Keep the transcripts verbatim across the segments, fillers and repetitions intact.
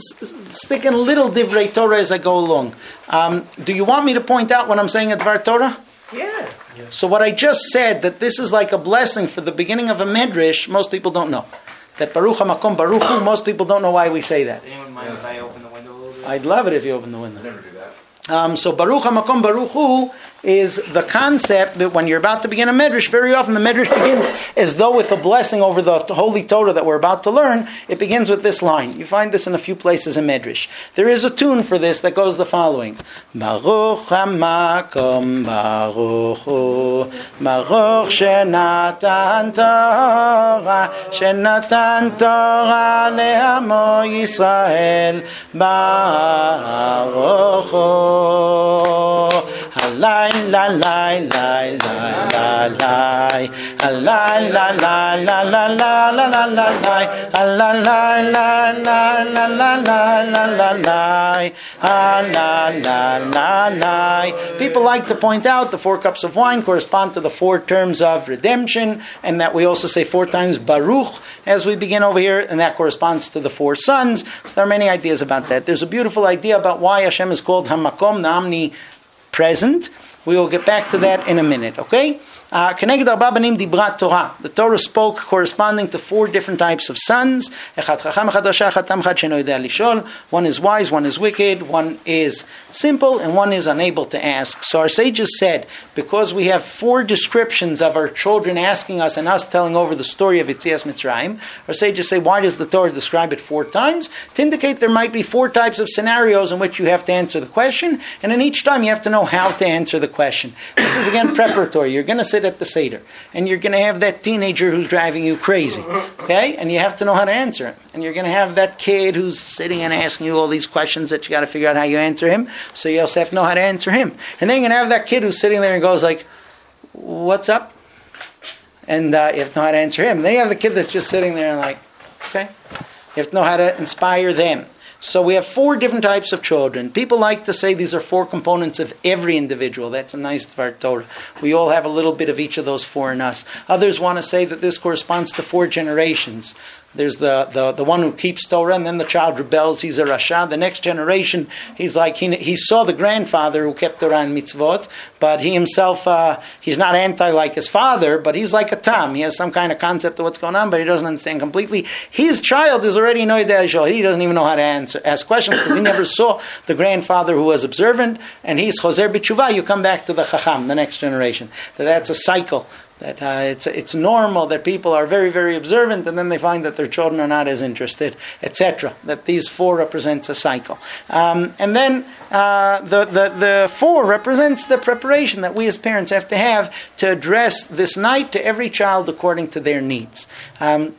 stick in little divrei Torah as I go along. Um, do you want me to point out when I'm saying a dvar Torah? Yeah. So what I just said, that this is like a blessing for the beginning of a medrash, most people don't know. That Baruch HaMakom Baruch Hu, most people don't know why we say that. Does anyone mind if I open the window a little bit? I'd love it if you open the window. Never do that. Um, so Baruch HaMakom Baruch Hu is the concept that when you're about to begin a medrash, very often the medrash begins as though with a blessing over the holy Torah that we're about to learn. It begins with this line. You find this in a few places in medrash. There is a tune for this that goes the following: Baruch HaMakom Baruch Hu, Baruch Shenatan Torah, Shenatan Torah le'amo Yisrael, Baruch Hu. Halai la la la la la la, halai la la la la la la la la, halai la la la la la la la la la, halai la la la. People like to point out the four cups of wine correspond to the four terms of redemption, and that we also say four times Baruch as we begin over here, and that corresponds to the four sons. So there are many ideas about that. There's a beautiful idea about why Hashem is called Hamakom, the omni present. We will get back to that in a minute, okay? Uh, the Torah spoke corresponding to four different types of sons. One is wise, one is wicked, one is simple, and one is unable to ask. So our sages said, because we have four descriptions of our children asking us and us telling over the story of Yetzias Mitzrayim, our sages say, why does the Torah describe it four times? To indicate there might be four types of scenarios in which you have to answer the question, and in each time you have to know how to answer the question. This is again preparatory. You're going to sit at the Seder, and you're going to have that teenager who's driving you crazy, okay? And you have to know how to answer him. And you're going to have that kid who's sitting and asking you all these questions that you got to figure out how you answer him, so you also have to know how to answer him. And then you're going to have that kid who's sitting there and goes like, what's up? And uh, you have to know how to answer him. And then you have the kid that's just sitting there and like, okay? You have to know how to inspire them. So we have four different types of children. People like to say these are four components of every individual. That's a nice Dvar Torah. We all have a little bit of each of those four in us. Others want to say that this corresponds to four generations. There's the, the, the one who keeps Torah, and then the child rebels, he's a Rasha. The next generation, he's like, he, he saw the grandfather who kept Torah and mitzvot, but he himself, uh, he's not anti like his father, but he's like a Tam. He has some kind of concept of what's going on, but he doesn't understand completely. His child is already Noidei Shol. He doesn't even know how to answer, ask questions, because he never saw the grandfather who was observant, and he's Choser B'Tshuva. You come back to the Chacham, the next generation. So that's a cycle. That uh, it's it's normal that people are very, very observant, and then they find that their children are not as interested, et cetera. That these four represents a cycle, um, and then uh, the the the four represents the preparation that we as parents have to have to address this night to every child according to their needs. Um,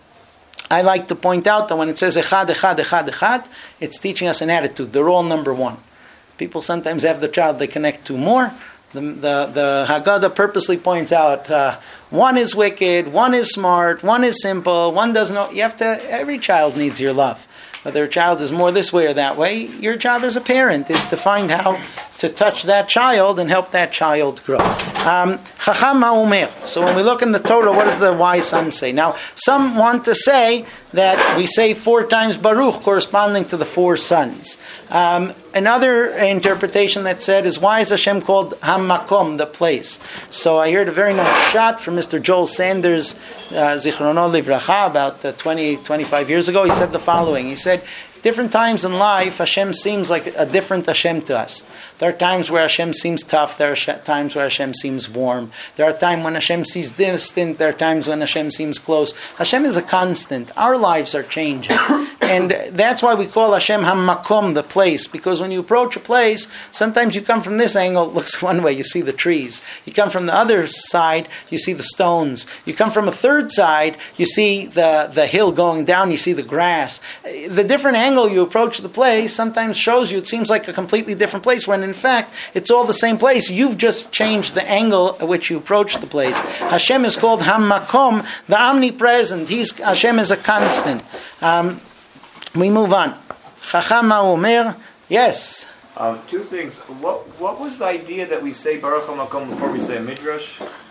I like to point out that when it says echad, echad, echad, echad, it's teaching us an attitude. They're all number one. People sometimes have the child they connect to more. The, the, the Haggadah purposely points out uh, one is wicked, one is smart, one is simple, one doesn't know. You have to, every child needs your love. Whether a child is more this way or that way, your job as a parent is to find how to touch that child and help that child grow. Um, Chacham ha'omer. So when we look in the Torah, what does the wise son say? Now, some want to say that we say four times Baruch corresponding to the four sons. Um, another interpretation that said is, why is Hashem called Hamakom, the place? So I heard a very nice shot from Mister Joel Sanders, uh, Zichrono Livracha, about uh, twenty, twenty-five years ago. He said the following. He said, different times in life, Hashem seems like a different Hashem to us. There are times where Hashem seems tough. There are times where Hashem seems warm. There are times when Hashem seems distant. There are times when Hashem seems close. Hashem is a constant. Our lives are changing. And that's why we call Hashem Hamakom, the place. Because when you approach a place, sometimes you come from this angle, it looks one way, you see the trees. You come from the other side, you see the stones. You come from a third side, you see the, the hill going down, you see the grass. The different angle you approach the place sometimes shows you it seems like a completely different place, when in fact it's all the same place. You've just changed the angle at which you approach the place. Hashem is called Hamakom, the omnipresent. He's, Hashem is a constant. Um, we move on. Chacham ha'omer, yes. Um, two things. What what was the idea that we say Baruch HaMakom before we say Midrash?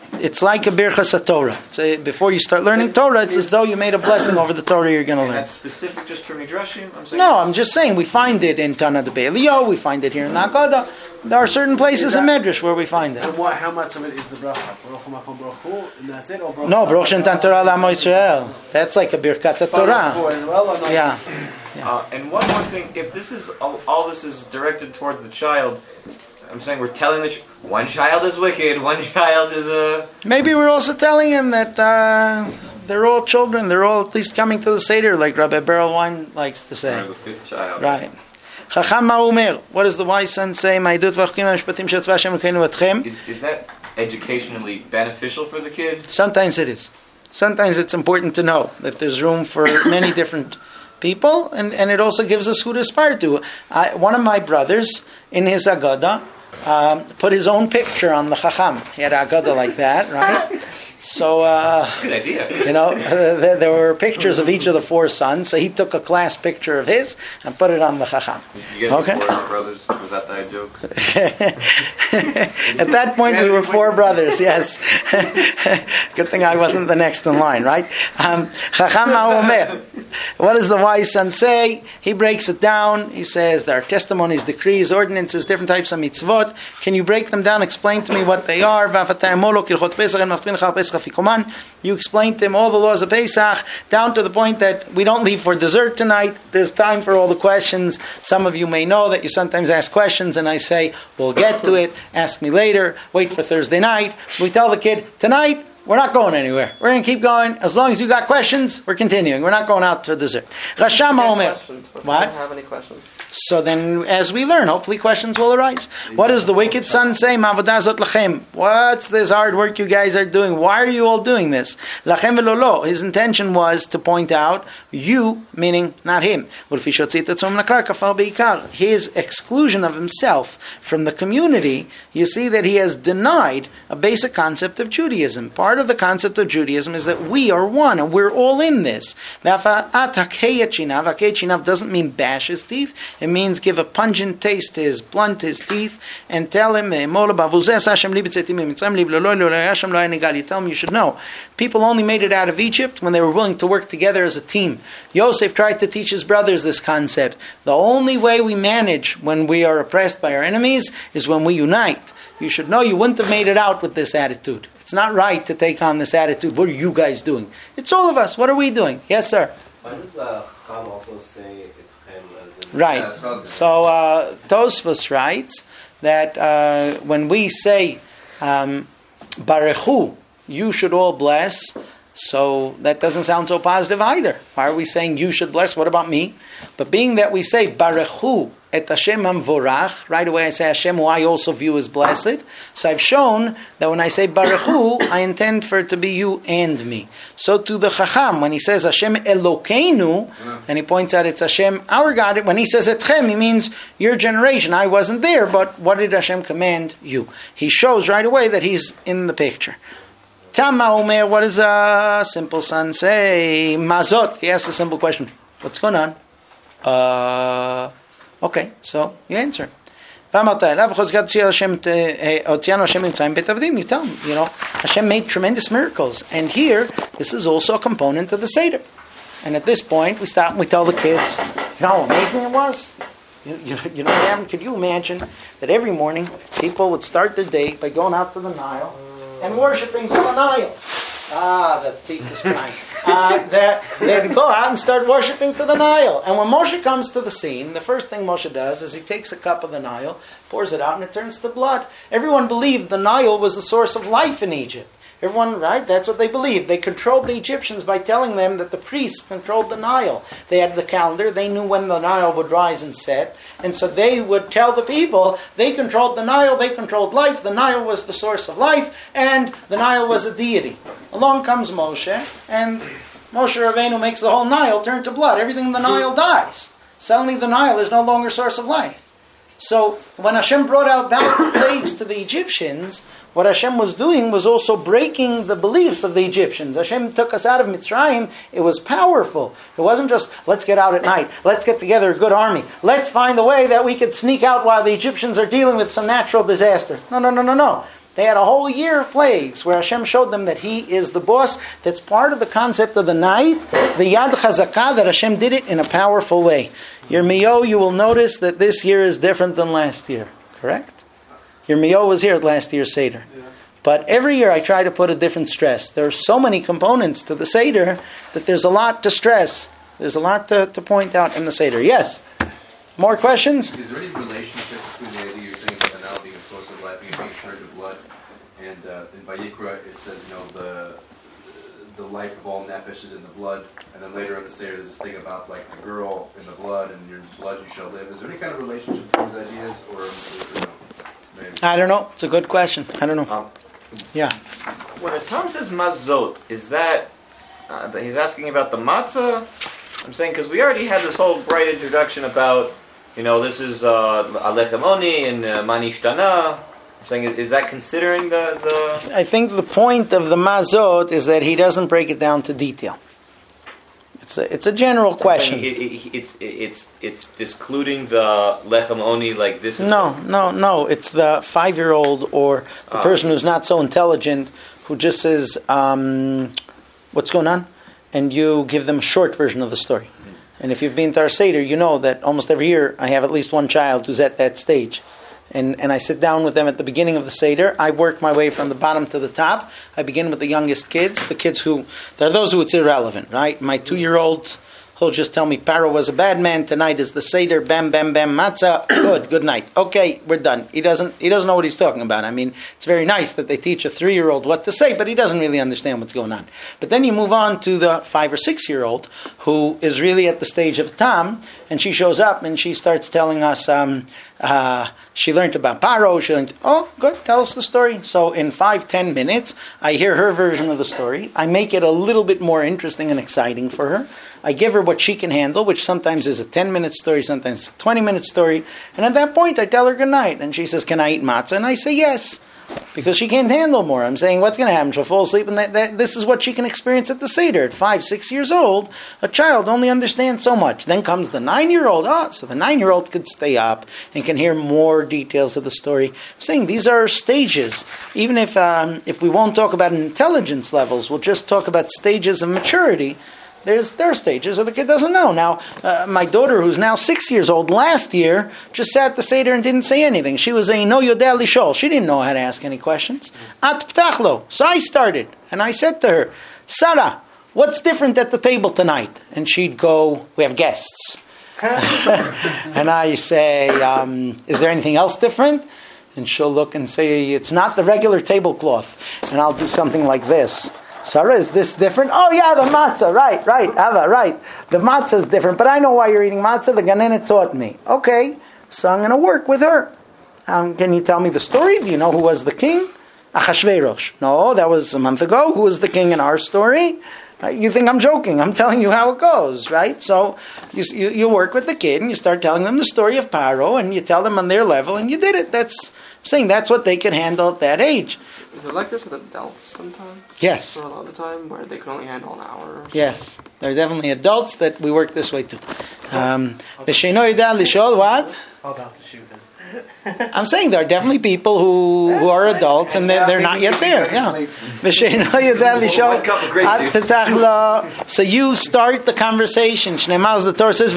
it's like a Birchas HaTorah. It's a, before you start learning Torah, it's as though you made a blessing over the Torah you're going to And learn. that's specific just to Midrashim? I'm saying No, it's- I'm just saying we find it in Tana de Be'elio, we find it here in the Haggadah. There are certain places in Medrash where we find it. And what, how much of it is the bracha? Baruch Hu Makom Baruch Hu, and that's it? Or Baruch No, Hu Baruch Makom Shentan Torah L'Amo Yisrael. That's like a Birkat Baruch Hu Torah. as well, or not? Yeah. Uh, and one more thing, if this is all, all this is directed towards the child, I'm saying we're telling the ch- one child is wicked, one child is a. Maybe we're also telling him that uh, they're all children. They're all at least coming to the Seder, like Rabbi Beryl Wein likes to say. Or the fifth child. Right. Chacham Ma'umer. What does the wise son say? Ma'idut v'achkim ha'mishpatim she'atzva Hashem Elokeinu etchem. Is is that educationally beneficial for the kid? Sometimes it is. Sometimes it's important to know that there's room for many different people, and, and it also gives us who to aspire to. I, one of my brothers, in his Agada, um, put his own picture on the Chacham. He had an Agada like that, right? So, uh, Good idea. you know, uh, there, there were pictures of each of the four sons, so he took a class picture of his and put it on the Chacham. You guys Okay. were four brothers. Was that the joke? At that point, we were four brothers, yes. Good thing I wasn't the next in line, right? Um, Chacham HaOmer. What does the wise son say? He breaks it down. He says there are testimonies, decrees, ordinances, different types of mitzvot. Can you break them down? Explain to me what they are. You explain to him all the laws of Pesach, down to the point that we don't leave for dessert tonight. There's time for all the questions. Some of you may know that you sometimes ask questions, and I say, we'll get to it. Ask me later. Wait for Thursday night. We tell the kid, tonight, we're not going anywhere. We're going to keep going. As long as you got questions, we're continuing. We're not going out to dessert. Rasham Omer. What? I don't have any questions. So then, as we learn, hopefully questions will arise. What does the wicked son say? Ma'avodah zot lachem. What's this hard work you guys are doing? Why are you all doing this? Lachem v'lo lo. His intention was to point out you, meaning not him. His exclusion of himself from the community, you see that he has denied a basic concept of Judaism. Part of the concept of Judaism is that we are one and we're all in this. Chinav doesn't mean bash his teeth. It means give a pungent taste to his blunt his teeth and tell him, you tell him you should know. People only made it out of Egypt when they were willing to work together as a team. Yosef tried to teach his brothers this concept. The only way we manage when we are oppressed by our enemies is when we unite. You should know you wouldn't have made it out with this attitude. It's not right to take on this attitude. What are you guys doing? It's all of us. What are we doing? Yes, sir. Why does uh, Cham also say Itchem as in... Right. Yeah, that's what I was gonna So uh, Tosfos writes that uh, when we say um, Barechu, you should all bless. So that doesn't sound so positive either. Why are we saying you should bless? What about me? But being that we say Barechu et Hashem Amvorach, right away I say Hashem, who I also view as blessed. So I've shown that when I say Barechu, I intend for it to be you and me. So to the Chacham, when he says Hashem Elokeinu, and he points out it's Hashem our God, when he says Etchem, he means your generation. I wasn't there, but what did Hashem command you? He shows right away that he's in the picture. Tama Omer, what does a simple son say? Mazot, he asks a simple question. What's going on? Uh, okay, so you answer. You tell him, you know, Hashem made tremendous miracles. And here, this is also a component of the Seder. And at this point, we stop and we tell the kids, you know how amazing it was? You, you, you know what happened? Could you imagine that every morning people would start their day by going out to the Nile and worshipping to the Nile? Ah, the thief is crying. Uh, that they'd go out and start worshipping to the Nile. And when Moshe comes to the scene, the first thing Moshe does is he takes a cup of the Nile, pours it out, and it turns to blood. Everyone believed the Nile was the source of life in Egypt. Everyone, right? That's what they believed. They controlled the Egyptians by telling them that the priests controlled the Nile. They had the calendar. They knew when the Nile would rise and set. And so they would tell the people, they controlled the Nile, they controlled life. The Nile was the source of life, and the Nile was a deity. Along comes Moshe, and Moshe Rabbeinu makes the whole Nile turn to blood. Everything in the Nile dies. Suddenly the Nile is no longer source of life. So when Hashem brought out bad plagues to the Egyptians, what Hashem was doing was also breaking the beliefs of the Egyptians. Hashem took us out of Mitzrayim. It was powerful. It wasn't just, let's get out at night. Let's get together a good army. Let's find a way that we could sneak out while the Egyptians are dealing with some natural disaster. No, no, no, no, no. They had a whole year of plagues where Hashem showed them that He is the boss. That's part of the concept of the night, the Yad Chazakah, that Hashem did it in a powerful way. Yirmiyahu, you will notice that this year is different than last year. Correct? Yirmiyahu was here at last year's Seder. Yeah. But every year I try to put a different stress. There are so many components to the Seder that there's a lot to stress. There's a lot to, to point out in the Seder. Yes? More questions? Is there any relationship between the idea you're saying about the now being a source of life and being stirred to blood? And uh, in Vayikra it says, you know, the the life of all nefesh is in the blood. And then later in the Seder there's this thing about like the girl in the blood and your blood you shall live. Is there any kind of relationship between these ideas? Or, or no? Maybe. I don't know. It's a good question. I don't know. Um, Yeah. when the Tom says mazot, is that uh, he's asking about the matzah? I'm saying because we already had this whole bright introduction about, you know, this is uh, alechem oni and uh, manishtana. I'm saying, is that considering the, the I think the point of the mazot is that he doesn't break it down to detail. It's a, it's a general question. It, it, it's it's it's discluding the lechem oni, like this is No, no, no. It's the five-year-old or the Ah. person who's not so intelligent who just says, um, what's going on? And you give them a short version of the story. And if you've been to our Seder, you know that almost every year I have at least one child who's at that stage. And and I sit down with them at the beginning of the Seder. I work my way from the bottom to the top. I begin with the youngest kids, the kids who, there are those who it's irrelevant, right? My two-year-old, he'll just tell me, Paro was a bad man, tonight is the Seder, bam, bam, bam, matzah, good, good night. Okay, we're done. He doesn't he doesn't know what he's talking about. I mean, it's very nice that they teach a three-year-old what to say, but he doesn't really understand what's going on. But then you move on to the five- or six-year-old, who is really at the stage of Tam, and she shows up and she starts telling us, um, uh, she learned about Paro, she learned, oh, good, tell us the story. So in five, ten minutes, I hear her version of the story. I make it a little bit more interesting and exciting for her. I give her what she can handle, which sometimes is a ten-minute story, sometimes a twenty-minute story. And at that point, I tell her good night. And she says, can I eat matzah? And I say yes, because she can't handle more. I'm saying, what's going to happen? She'll fall asleep, and that, that, this is what she can experience at the Seder. At five, six years old, a child only understands so much. Then comes the nine-year-old. Oh, so the nine-year-old could stay up and can hear more details of the story. I'm saying these are stages. Even if um, if we won't talk about intelligence levels, we'll just talk about stages of maturity. There's there are stages where the kid doesn't know. Now, uh, my daughter, who's now six years old, last year just sat at the Seder and didn't say anything. She was saying, no yodeh lishol. She didn't know how to ask any questions. At ptachlo. So I started, and I said to her, Sarah, what's different at the table tonight? And she'd go, we have guests. And I say, um, is there anything else different? And she'll look and say, it's not the regular tablecloth. And I'll do something like this. Sarah, is this different? Oh yeah, the matzah, right, right, Ava, right. The matzah is different, but I know why you're eating matzah. The Ganenet taught me. Okay, so I'm going to work with her. Um, can you tell me the story? Do you know who was the king? Achashverosh. No, that was a month ago. Who was the king in our story? Uh, you think I'm joking. I'm telling you how it goes, right? So you, you you work with the kid and you start telling them the story of Paro and you tell them on their level and you did it. That's I'm saying that's what they can handle at that age. Is it like this with adults sometimes? Yes. For a lot of the time, where they can only handle an hour? Or Yes. There are definitely adults that we work this way too. Um, what? About to shoot this. I'm saying there are definitely people who, who are adults and they're, they're not yet there. Yeah. So you start the conversation. The Torah says,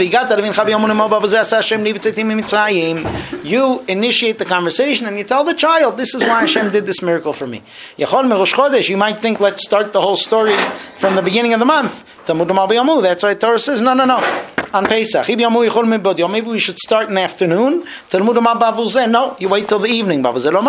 you initiate the conversation and you tell the child, this is why Hashem did this miracle for me. You might think, let's start the whole story from the beginning of the month. That's why the Torah says, no, no, no. On Pesach, maybe we should start in the afternoon. No, you wait till the evening.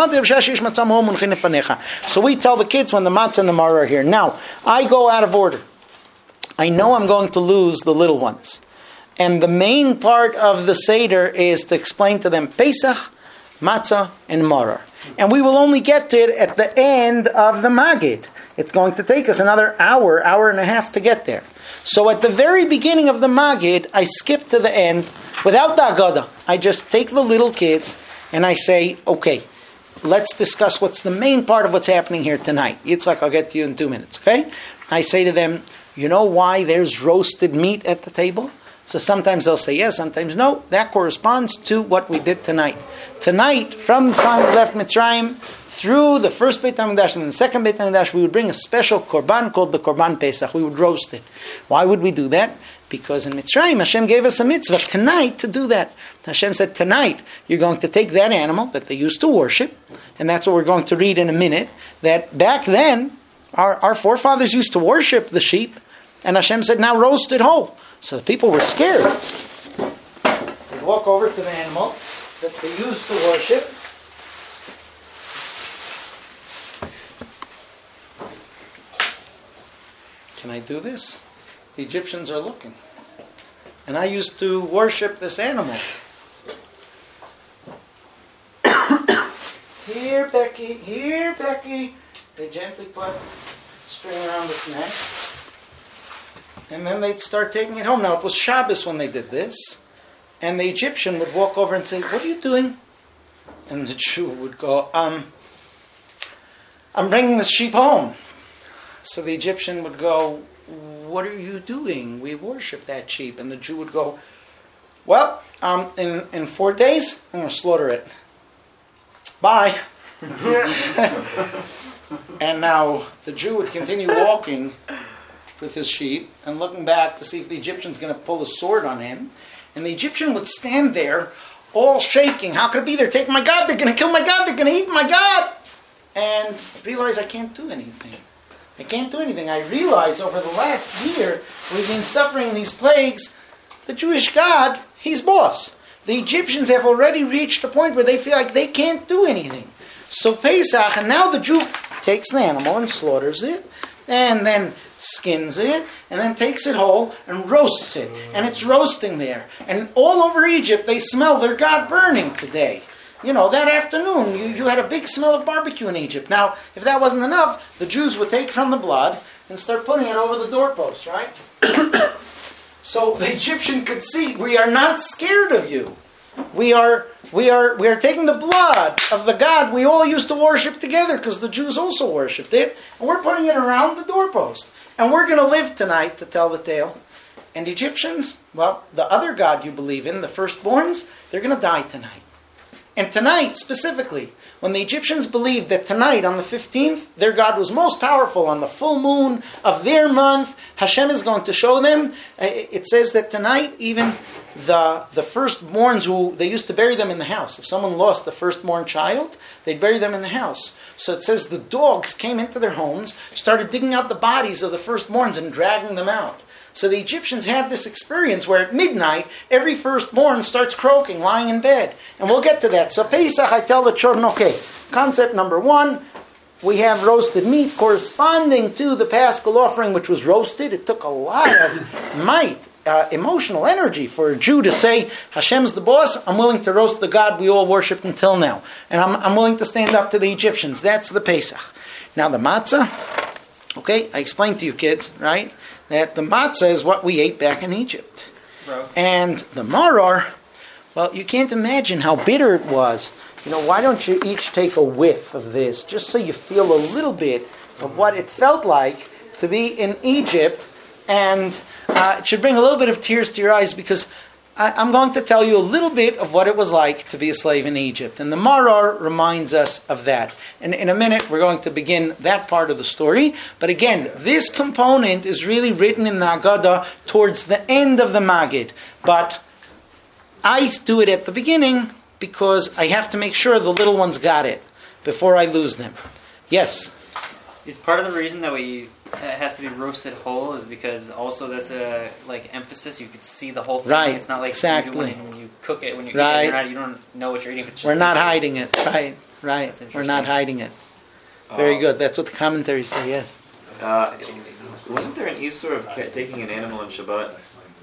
So we tell the kids when the matzah and the maror are here. Now, I go out of order. I know I'm going to lose the little ones. And the main part of the Seder is to explain to them Pesach, matzah, and maror. And we will only get to it at the end of the Magid. It's going to take us another hour, hour and a half to get there. So at the very beginning of the Magid, I skip to the end without the Agada. I just take the little kids and I say, okay, let's discuss what's the main part of what's happening here tonight. Yitzhak, I'll get to you in two minutes, okay? I say to them, you know why there's roasted meat at the table? So sometimes they'll say yes, sometimes no. That corresponds to what we did tonight. Tonight, from the time we left Mitzrayim through the first Beit HaMikdash and the second Beit HaMikdash, we would bring a special korban called the Korban Pesach. We would roast it. Why would we do that? Because in Mitzrayim, Hashem gave us a mitzvah tonight to do that. Hashem said, tonight, you're going to take that animal that they used to worship, and that's what we're going to read in a minute, that back then, our, our forefathers used to worship the sheep, and Hashem said, now roast it whole. So the people were scared. They'd walk over to the animal that they used to worship. Can I do this? The Egyptians are looking. And I used to worship this animal. Here, Becky. Here, Becky. They gently put a string around its neck. And then they'd start taking it home. Now, it was Shabbos when they did this. And the Egyptian would walk over and say, what are you doing? And the Jew would go, um, I'm bringing the sheep home. So the Egyptian would go, what are you doing? We worship that sheep. And the Jew would go, well, um, in, in four days, I'm going to slaughter it. Bye. And now the Jew would continue walking with his sheep and looking back to see if the Egyptian's going to pull a sword on him. And the Egyptian would stand there all shaking. How could it be? They're taking my God. They're going to kill my God. They're going to eat my God. And realize I can't do anything. I can't do anything. I realize over the last year we've been suffering these plagues. The Jewish God, he's boss. The Egyptians have already reached a point where they feel like they can't do anything. So Pesach, and now the Jew takes the animal and slaughters it, and then skins it, and then takes it whole and roasts it. And it's roasting there. And all over Egypt they smell their God burning today. You know, that afternoon, you, you had a big smell of barbecue in Egypt. Now, if that wasn't enough, the Jews would take from the blood and start putting it over the doorpost, right? So the Egyptian could see, we are not scared of you. We are, we are, we are taking the blood of the God we all used to worship together, because the Jews also worshipped it, and we're putting it around the doorpost. And we're going to live tonight to tell the tale. And the Egyptians, well, the other God you believe in, the firstborns, they're going to die tonight. And tonight, specifically, when the Egyptians believed that tonight, on the fifteenth, their God was most powerful on the full moon of their month, Hashem is going to show them. It says that tonight, even the the firstborns, who they used to bury them in the house. If someone lost a firstborn child, they'd bury them in the house. So it says the dogs came into their homes, started digging out the bodies of the firstborns and dragging them out. So the Egyptians had this experience where at midnight, every firstborn starts croaking, lying in bed. And we'll get to that. So Pesach, I tell the children, okay, concept number one, we have roasted meat corresponding to the Paschal offering, which was roasted. It took a lot of might, uh, emotional energy for a Jew to say, Hashem's the boss, I'm willing to roast the God we all worshipped until now. And I'm, I'm willing to stand up to the Egyptians. That's the Pesach. Now the matzah, okay, I explained to you kids, right? That the matzah is what we ate back in Egypt. Bro. And the maror, well, you can't imagine how bitter it was. You know, why don't you each take a whiff of this, just so you feel a little bit of what it felt like to be in Egypt. And uh, it should bring a little bit of tears to your eyes, because I, I'm going to tell you a little bit of what it was like to be a slave in Egypt. And the maror reminds us of that. And in a minute, we're going to begin that part of the story. But again, this component is really written in the Haggadah towards the end of the Magid. But I do it at the beginning because I have to make sure the little ones got it before I lose them. Yes? Is part of the reason that we it has to be roasted whole is because also that's a like emphasis. You could see the whole thing. Right. It's not like exactly. when you cook it, when you right. eat it, you're not, you don't know what you're eating. If it's just We're not taste. hiding it. Right. Right. We're not hiding it. Very uh, good. That's what the commentaries say. Yes. Uh, wasn't there an Isur of taking an animal on Shabbat?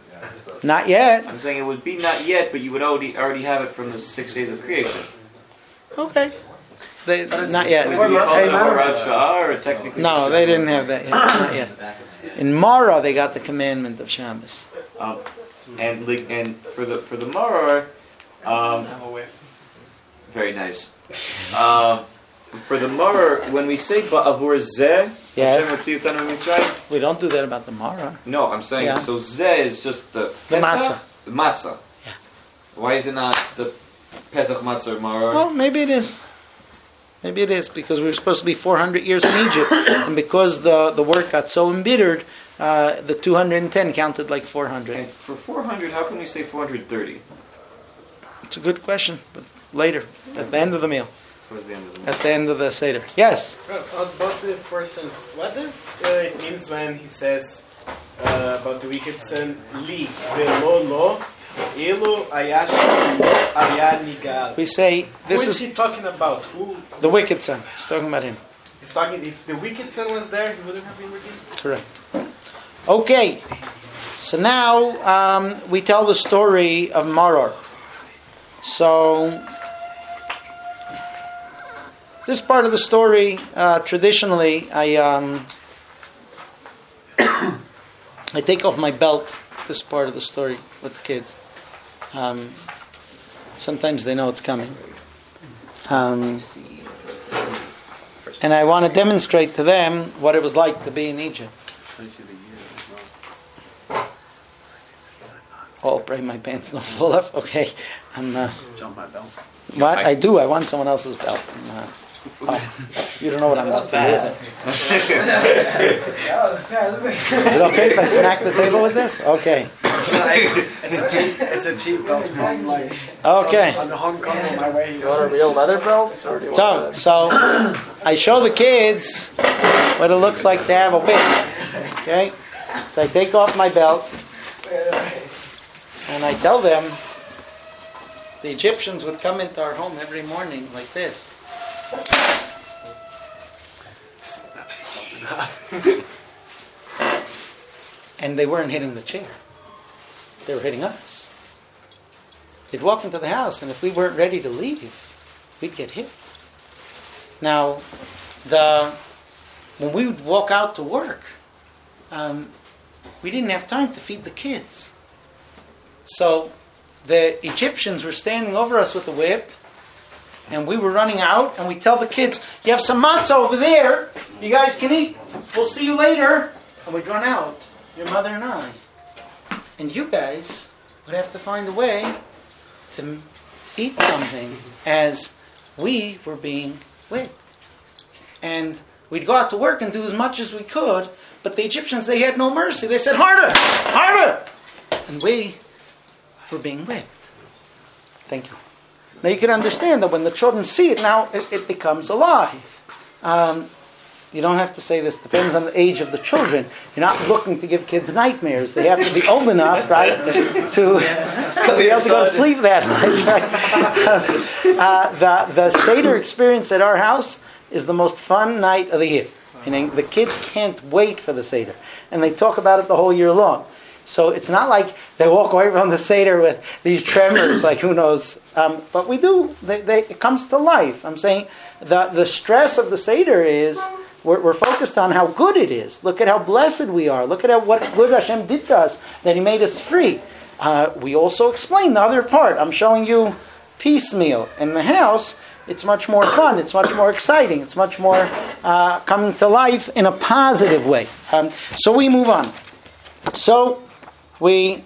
Not yet. I'm saying it would be not yet, but you would already already have it from the six days of creation. Okay. They, not yet. Would you call it a Horat Sha'ar, or technically? No, they didn't have that yet. Not yet. In Marah, they got the commandment of Shabbos. Um, and and for the for the Maror, um, very nice. Um, for the Maror, when we say Ba'avur Zeh, yes. We don't do that about the Marah. No, I'm saying, yeah. So Zeh is just the the matzah. The matzah. Yeah. Why is it not the Pesach matzah or Maror? Well, maybe it is. Maybe it is, because we were supposed to be four hundred years in Egypt, and because the, the work got so embittered, uh, the two hundred ten counted like four hundred. And for four hundred, how can we say four hundred thirty? It's a good question, but later, at the end of the meal. Towards the end of the meal. At the end of the Seder. Yes? About the first sentence, what does uh, it means when he says uh, about the wicked son, li, velo, lo, elo, ayash, ayah, nigal. We say, this Who is, is he talking about? Who? the wicked son. He's talking about him. He's talking, if the wicked son was there, he wouldn't have been redeemed? Correct. Okay. So now um, we tell the story of Maror. So this part of the story, uh, traditionally, I um, I take off my belt. This part of the story with the kids. Um, sometimes they know it's coming, um, and I want to demonstrate to them what it was like to be in Egypt. I'll pray my pants don't fall off. Okay, I'm. Uh, Jump my belt. what I do, I want someone else's belt. Uh, oh, you don't know what I'm about to do. Is it okay if I smack the table with this? Okay. It's a cheap, it's a cheap belt from like Okay. on the Hong Kong on my way. You want a real leather belt? Or do you So, want a- so I show the kids what it looks like to have a whip. Okay. So I take off my belt and I tell them the Egyptians would come into our home every morning like this. And they weren't hitting the chair. They were hitting us. They'd walk into the house, and if we weren't ready to leave, we'd get hit. Now, the when we would walk out to work, um, we didn't have time to feed the kids. So the Egyptians were standing over us with a whip, and we were running out, and we tell the kids, you have some matzah over there, you guys can eat, we'll see you later. And we'd run out, your mother and I. And you guys would have to find a way to eat something as we were being whipped. And we'd go out to work and do as much as we could, but the Egyptians, they had no mercy. They said, harder, harder. And we were being whipped. Thank you. Now you can understand that when the children see it, now it, it becomes alive. Um, you don't have to say this, depends on the age of the children. You're not looking to give kids nightmares. They have to be old enough, right, to, to be able to go to sleep that night. uh, the, the Seder experience at our house is the most fun night of the year. Meaning the kids can't wait for the Seder. And they talk about it the whole year long. So it's not like they walk away from the Seder with these tremors, like who knows. Um, but we do. They, they, it comes to life. I'm saying the, the stress of the Seder is we're, we're focused on how good it is. Look at how blessed we are. Look at how, what good Hashem did to us, that He made us free. Uh, we also explain the other part. I'm showing you piecemeal. In the house, it's much more fun. It's much more exciting. It's much more uh, coming to life in a positive way. Um, so we move on. So we,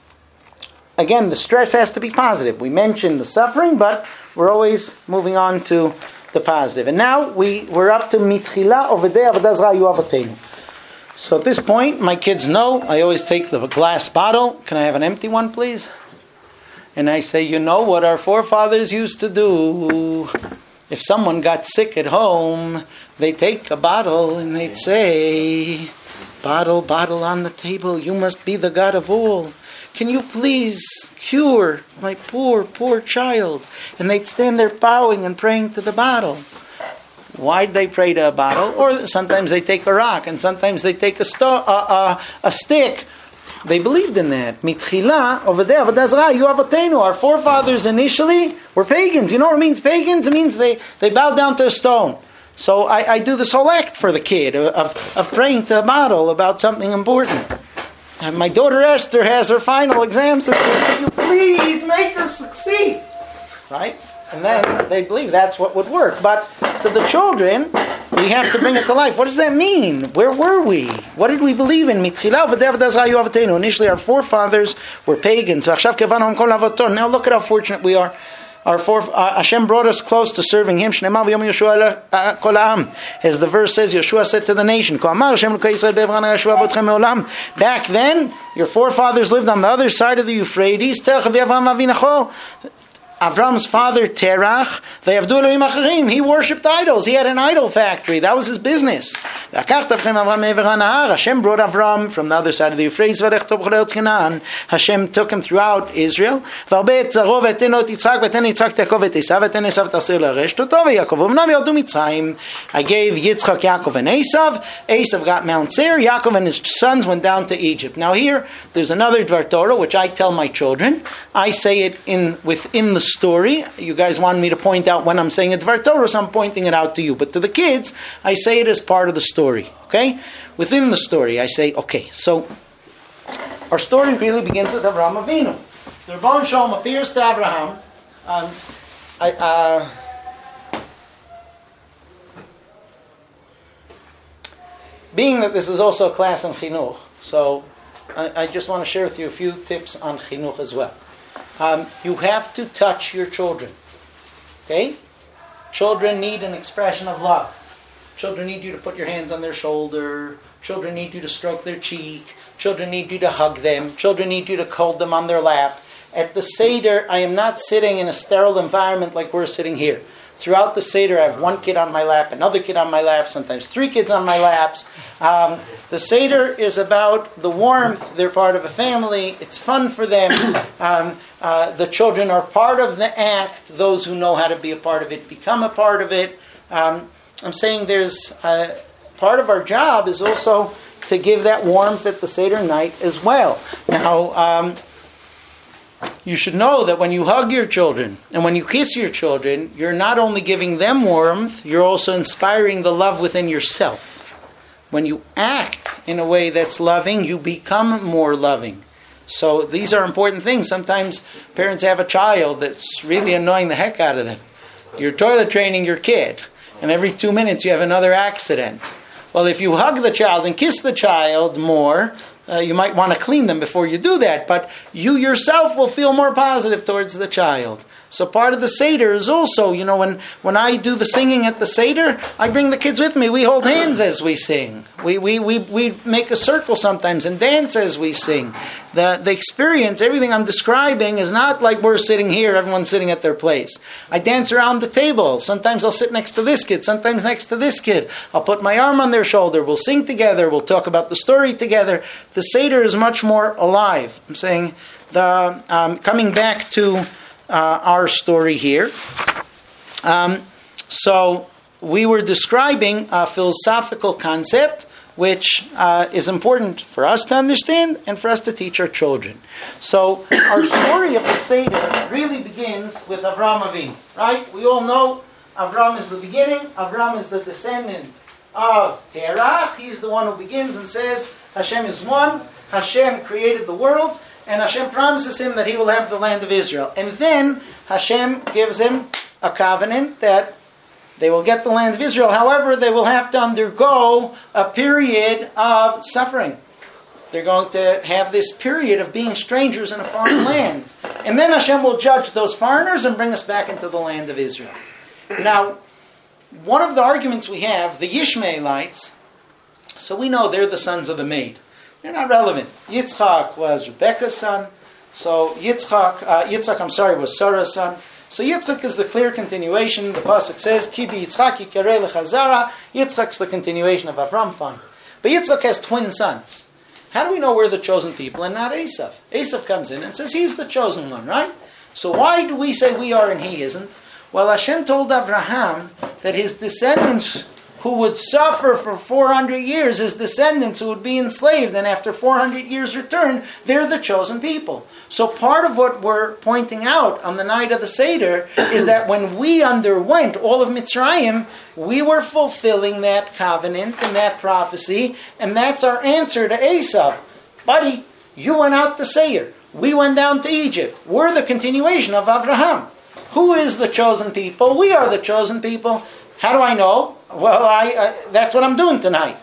again, the stress has to be positive. We mentioned the suffering, but we're always moving on to the positive. And now we, we're up to Mitchila Ovedei Avodah Zara Hayu Avotenu. So at this point, my kids know I always take the glass bottle. Can I have an empty one, please? And I say, you know what our forefathers used to do? If someone got sick at home, they take a bottle and they'd say, bottle, bottle on the table, you must be the God of all. Can you please cure my poor, poor child? And they'd stand there bowing and praying to the bottle. Why'd they pray to a bottle? Or sometimes they take a rock, and sometimes they take a, sto- uh, uh, a stick. They believed in that. Mitchila, Ovedei Avodah Zara Hayu Avotenu. Our forefathers initially were pagans. You know what it means, pagans? It means they, they bowed down to a stone. So I, I do this whole act for the kid of, of praying to a bottle about something important. And my daughter Esther has her final exams this year. Could you please make her succeed? Right? And then they believe that's what would work. But to the children, we have to bring it to life. What does that mean? Where were we? What did we believe in? Initially, our forefathers were pagans. Now look at how fortunate we are. Our fourth, uh, Hashem brought us close to serving Him. Shneimar v'yom Yeshua kol ha'am. As the verse says, Yeshua said to the nation, back then, your forefathers lived on the other side of the Euphrates. Avram's father, Terach, he worshipped idols. He had an idol factory. That was his business. Hashem brought Avram from the other side of the Euphrates. Hashem took him throughout Israel. I gave Yitzchak, Yaakov, and Esav. Esav got Mount Seir. Yaakov and his sons went down to Egypt. Now here, there's another Dvar Torah, which I tell my children. I say it in within the story. You guys want me to point out when I'm saying a Dvar Torah, so I'm pointing it out to you. But to the kids, I say it as part of the story. Okay? Within the story, I say, okay, so our story really begins with Avraham Avinu. The Rebbeinu Shalom appears to Abraham. Um, I, uh, being that this is also a class on Chinuch, so I, I just want to share with you a few tips on Chinuch as well. Um, you have to touch your children. Okay? Children need an expression of love. Children need you to put your hands on their shoulder. Children need you to stroke their cheek. Children need you to hug them. Children need you to hold them on their lap. At the Seder, I am not sitting in a sterile environment like we're sitting here. Throughout the Seder, I have one kid on my lap, another kid on my lap, sometimes three kids on my laps. Um, the Seder is about the warmth. They're part of a family. It's fun for them. Um, uh, the children are part of the act. Those who know how to be a part of it become a part of it. Um, I'm saying there's uh, part of our job is also to give that warmth at the Seder night as well. Now, um, you should know that when you hug your children and when you kiss your children, you're not only giving them warmth, you're also inspiring the love within yourself. When you act in a way that's loving, you become more loving. So these are important things. Sometimes parents have a child that's really annoying the heck out of them. You're toilet training your kid, and every two minutes you have another accident. Well, if you hug the child and kiss the child more, Uh, you might want to clean them before you do that, but you yourself will feel more positive towards the child. So part of the Seder is also, you know, when, when I do the singing at the Seder, I bring the kids with me. We hold hands as we sing. We we we, we make a circle sometimes and dance as we sing. The, the experience, everything I'm describing is not like we're sitting here, everyone's sitting at their place. I dance around the table. Sometimes I'll sit next to this kid, sometimes next to this kid. I'll put my arm on their shoulder. We'll sing together. We'll talk about the story together. The Seder is much more alive. I'm saying, the um, coming back to uh, our story here. Um, so we were describing a philosophical concept which uh, is important for us to understand and for us to teach our children. So our story of the Seder really begins with Avraham Avinu, right? We all know Avraham is the beginning. Avraham is the descendant of Terach. He's the one who begins and says, Hashem is one. Hashem created the world, and Hashem promises him that he will have the land of Israel. And then Hashem gives him a covenant that they will get the land of Israel. However, they will have to undergo a period of suffering. They're going to have this period of being strangers in a foreign land. And then Hashem will judge those foreigners and bring us back into the land of Israel. Now, one of the arguments we have, the Yishmaelites, so we know they're the sons of the maid. They're not relevant. Yitzchak was Rebekah's son. So Yitzchak, uh, Yitzchak, I'm sorry, was Sarah's son. So Yitzchak is the clear continuation. The pasuk says, "Ki bi Yitzchak yikareh lechazara." Yitzchak's the continuation of Avram. Fine, but Yitzchak has twin sons. How do we know we're the chosen people and not Esav? Esav comes in and says he's the chosen one, right? So why do we say we are and he isn't? Well, Hashem told Avraham that his descendants who would suffer for four hundred years, his descendants who would be enslaved, and after four hundred years return, they're the chosen people. So part of what we're pointing out on the night of the Seder is that when we underwent all of Mitzrayim, we were fulfilling that covenant and that prophecy, and that's our answer to Esav. Buddy, you went out to Seir. We went down to Egypt. We're the continuation of Avraham. Who is the chosen people? We are the chosen people. How do I know? Well, I, uh, that's what I'm doing tonight.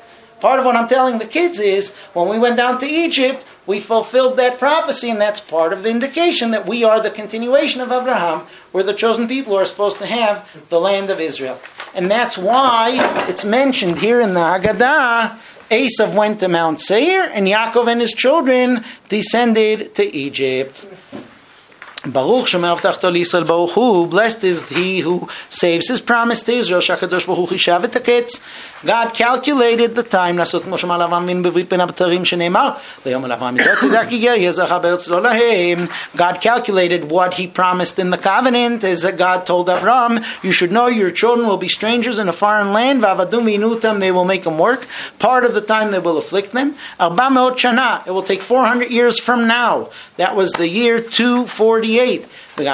Part of what I'm telling the kids is, when we went down to Egypt, we fulfilled that prophecy, and that's part of the indication that we are the continuation of Abraham. We're the chosen people who are supposed to have the land of Israel. And that's why it's mentioned here in the Haggadah, Esav went to Mount Seir, and Yaakov and his children descended to Egypt. Baruch Shema Avtachto L'Yisrael Baruch Hu. Blessed is he who saves his promise to Israel. Shakadosh Baruch Hu Chishav et haketz. God calculated the time. Lasot Moshe Malav Amin Bevrit Ben Abtarim Sheneimar Le'yom Alav Amidot Tidak Yiger Yezacha Be'eretz Lo Lahem. God calculated what He promised in the covenant. As God told Abraham, you should know your children will be strangers in a foreign land. V'avadum inutam, they will make them work. Part of the time they will afflict them. Arba meot shana, it will take four hundred years from now. That was the year two forty-eight. And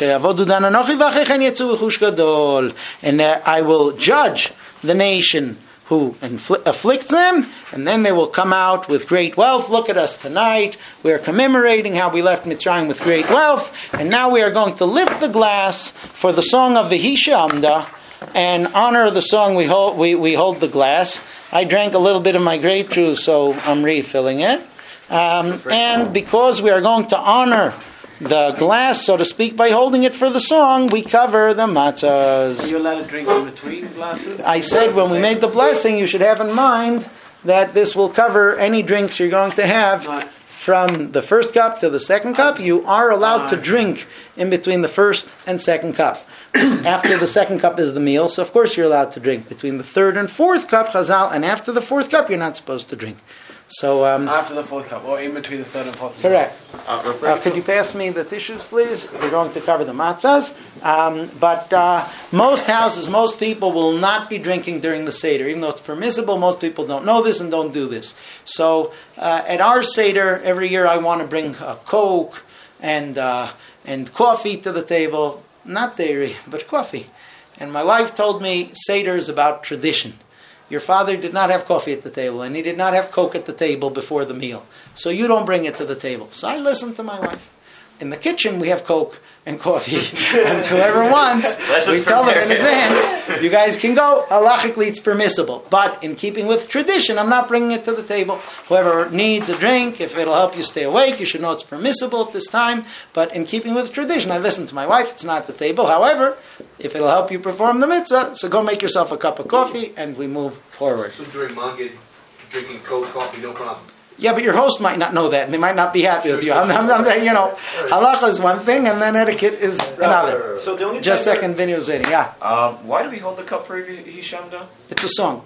uh, I will judge the nation who infl- afflicts them, and then they will come out with great wealth. Look at us tonight. We are commemorating how we left Mitzrayim with great wealth, and now we are going to lift the glass for the song of V'hisha Amda, and honor the song we hold, we, we hold the glass. I drank a little bit of my grape juice, so I'm refilling it. Um, and because we are going to honor the glass, so to speak, by holding it for the song, we cover the matzahs. Are you allowed to drink in between glasses? I said when we made the blessing, you should have in mind that this will cover any drinks you're going to have from the first cup to the second cup. You are allowed to drink in between the first and second cup. After the second cup is the meal, so of course you're allowed to drink. Between the third and fourth cup, chazal, and after the fourth cup, you're not supposed to drink. So um, after the fourth cup, or in between the third and fourth. Correct. Uh, could you pass me the tissues, please? We're going to cover the matzahs. Um, but uh, most houses, most people will not be drinking during the Seder, even though it's permissible. Most people don't know this and don't do this. So uh, at our Seder, every year I want to bring a Coke and uh, and coffee to the table. Not dairy, but coffee. And my wife told me Seder is about tradition. Your father did not have coffee at the table, and he did not have Coke at the table before the meal. So you don't bring it to the table. So I listened to my wife. In the kitchen, we have Coke and coffee. And whoever wants, we tell them in advance, you guys can go. Halachically, it's permissible. But in keeping with tradition, I'm not bringing it to the table. Whoever needs a drink, if it'll help you stay awake, you should know it's permissible at this time. But in keeping with tradition, I listen to my wife. It's not at the table. However, if it'll help you perform the mitzvah, so go make yourself a cup of coffee, and we move forward. So during Magid, drinking Coke, coffee, no problem. Yeah, but your host might not know that, and they might not be happy with you. I'm, I'm, I'm, you know, halacha is one thing, and then etiquette is another. So the only Just second video waiting. Yeah. Um, why do we hold the cup for Hishamda? It's a song.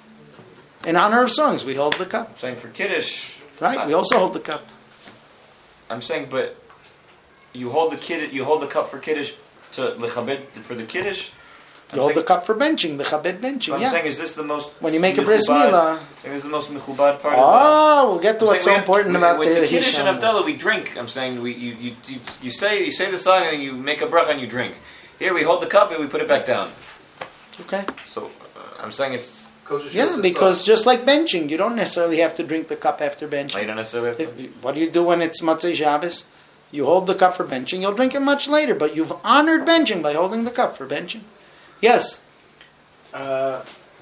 In honor of songs, we hold the cup. I'm saying for Kiddush. Right, we also hold the cup. I'm saying, but you hold the kid, you hold the cup for Kiddush to lechabed for the Kiddush. You I'm hold saying, the cup for benching, the chabed benching. I'm yeah. saying, is this the most when you make a bris michubad- milah? This is the most michubad part. Oh, of we'll get to I'm what's so saying we important have, about with the, the Kiddush Hisham. and Havdalah. We drink. I'm saying we you, you you you say you say the song and then you make a bracha and you drink. Here we hold the cup and we put it back down. Okay. So uh, I'm saying it's. Yeah, because just like benching, you don't necessarily have to drink the cup after benching. Oh, you don't necessarily have to. If, what do you do when it's Motzei Shabbos? You hold the cup for benching. You'll drink it much later, but you've honored benching by holding the cup for benching. Yes. Uh,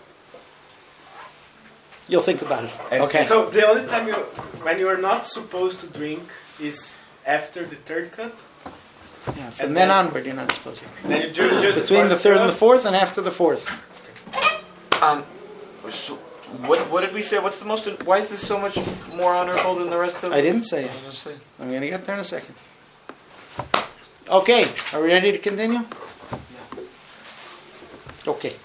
You'll think about it. And- Okay. so the only time you, when you are not supposed to drink, is after the third cup. Yeah, from and then then- onward, you're not supposed to. Then you ju- just Between the third and the fourth, and after the fourth. Um, so what what did we say? What's the most? Why is this so much more honorable than the rest of? I didn't say I it. was gonna say. I'm going to get there in a second. Okay, are we ready to continue? Okay.